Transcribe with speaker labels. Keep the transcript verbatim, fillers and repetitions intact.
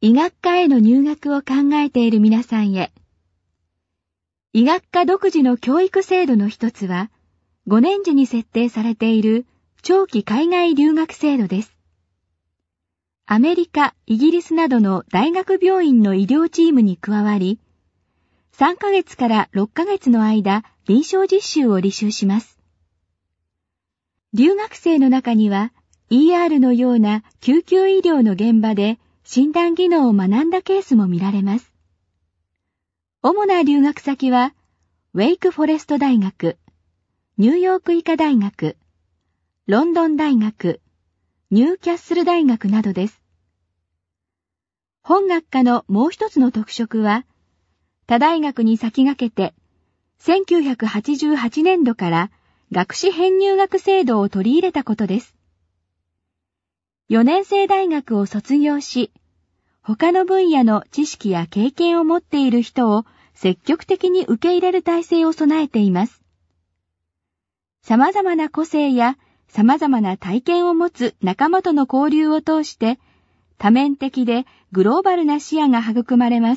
Speaker 1: 医学科への入学を考えている皆さんへ。医学科独自の教育制度の一つは、ごねん時に設定されている長期海外留学制度です。アメリカ、イギリスなどの大学病院の医療チームに加わり、さんかげつからろっかげつの間、臨床実習を履修します。留学生の中には、イーアール のような救急医療の現場で診断技能を学んだケースも見られます。主な留学先は、ウェイクフォレスト大学、ニューヨーク医科大学、ロンドン大学、ニューキャッスル大学などです。本学科のもう一つの特色は、他大学に先駆けて、せんきゅうひゃくはちじゅうはちねんどから学士編入学制度を取り入れたことです。よねん生大学を卒業し、他の分野の知識や経験を持っている人を積極的に受け入れる体制を備えています。様々な個性や様々な体験を持つ仲間との交流を通して、多面的でグローバルな視野が育まれます。